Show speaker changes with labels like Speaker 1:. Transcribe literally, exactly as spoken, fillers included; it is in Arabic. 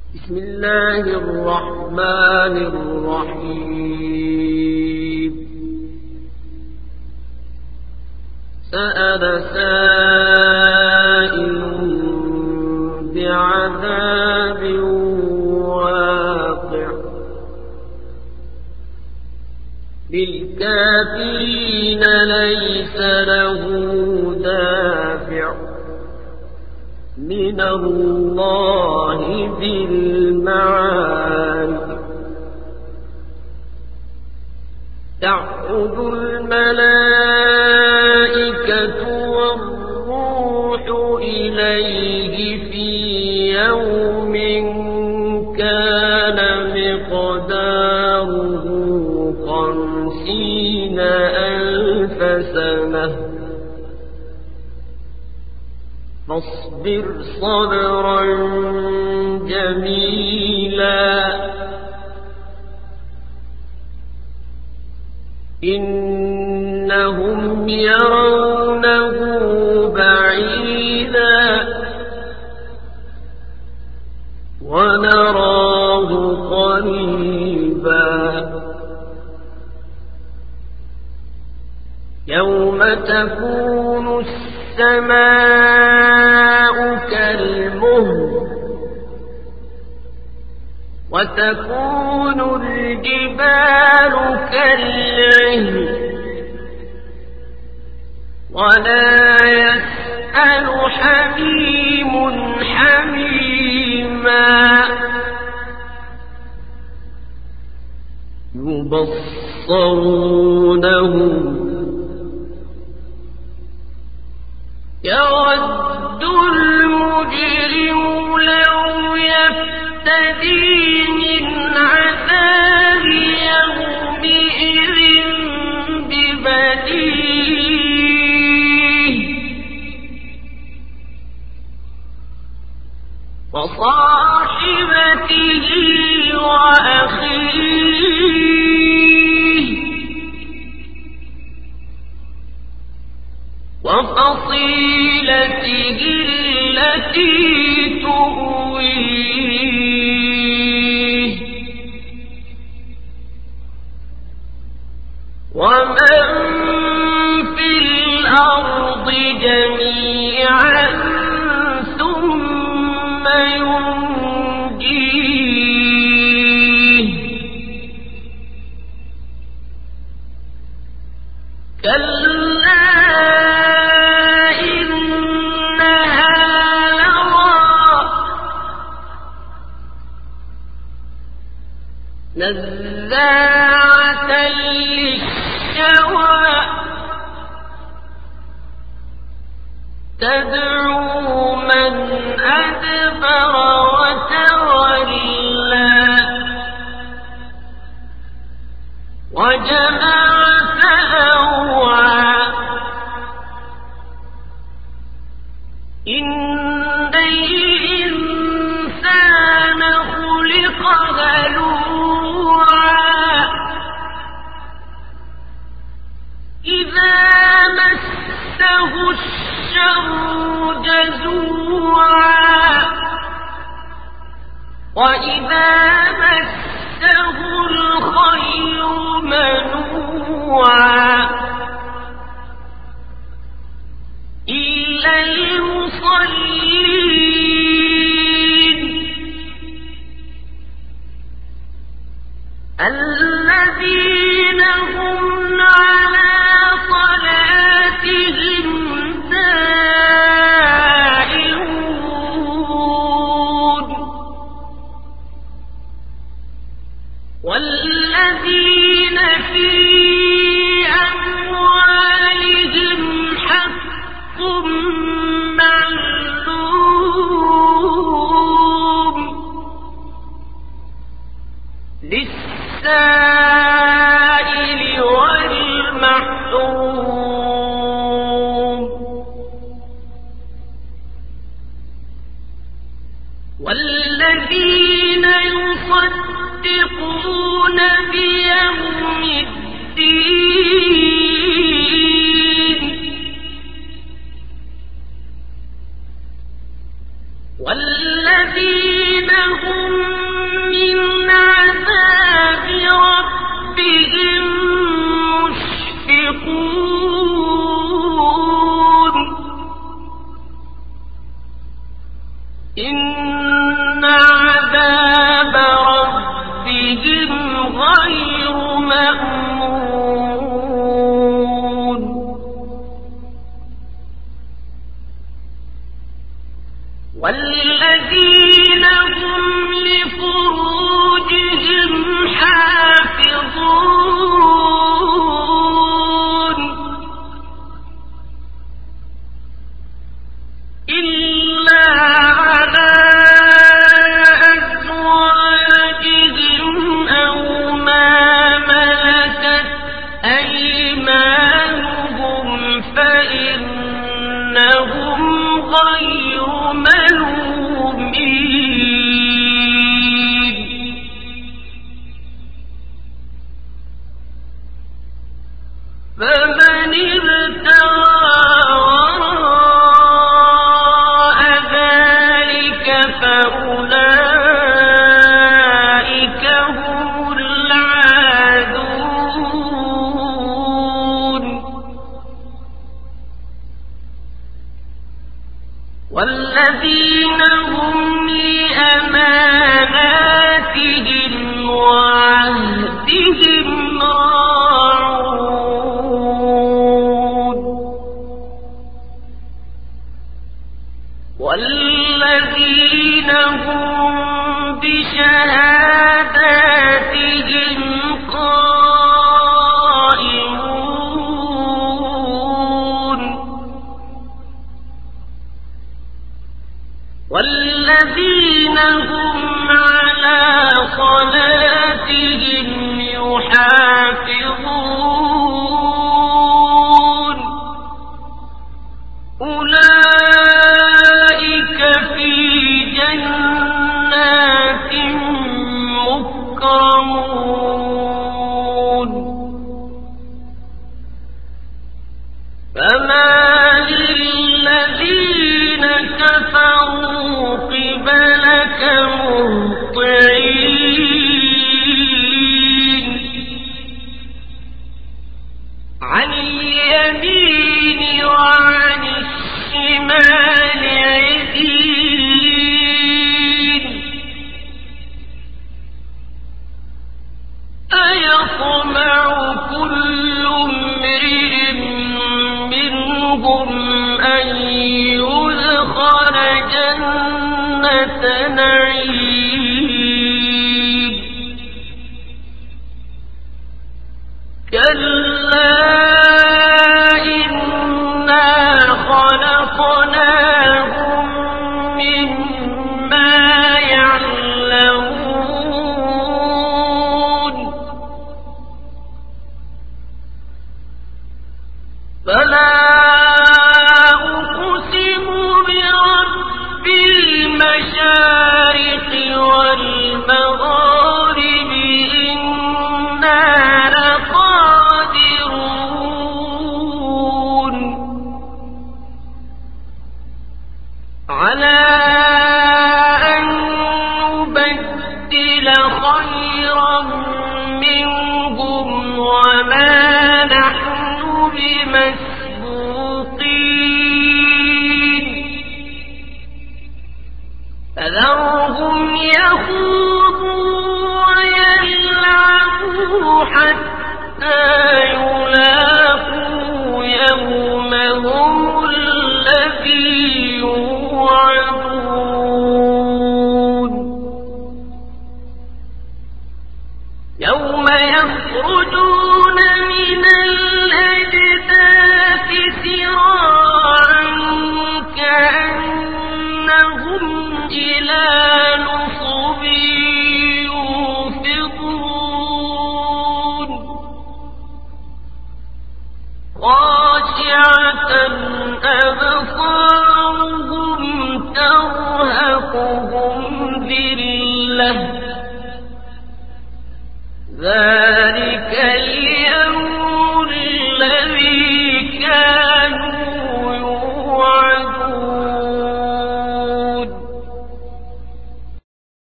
Speaker 1: بسم الله الرحمن الرحيم سأل سائل بعذاب واقع للكافرين ليس له دافع من الله ذي المعارج تعرج الملائكة والروح إليه في يوم كان مقداره خمسين ألف سنة فاصبر صبرا جميلا إنهم يرونه بعيدا ونراه قريبا يوم تكون السماء كالمهل وتكون الجبال كالعهن ولا يسأل حميم حميما يبصرونهم يود المجرم لو يفتدي من عذاب يومئذ ببنيه وصاحبته وأخيه وفصيلته التي تؤويه ومن في الأرض جميعا ثم ينجيه كلا نزاعة للشوى تدعو من أدبر وتولى وجمع فأوعى إن الإنسان خلق هلوعا إذا مسه الشر جزوعا وإذا مسه الخير منوعا إلا المصلين الذين هم على صلاتهم دائمون والذين في أموالهم حق معلوم للسائل والمحروم والذين يصدقون بيوم الدين والذين هم أولئك هم العادون والذين هم لأماناتهم وعهدهم راعون والذين هم بشهاداتهم قائمون والذين هم على صلاتهم يحافظون أولئك في جنات مكرمون فما للذين كفروا قبلك مهطعين عن اليمين وعن الشمال عزين أيطمع كل امرئ منهم أن يدخل جنة نعيم كلا إنا خلقناهم مما يعلمون فلا أقسم برب المشارق والمغارب إنا لقادرون على أن نبدل خيرا منهم وما نحن بمسبوقين فذرهم يخوضوا ويلعبوا حتى يلاقوا يومهم الذي يوعدون يوم يخرجون من الأجداث سراعا كأنهم إلى نصب يوفضون خاشعة أبصارهم ترهقهم ذلة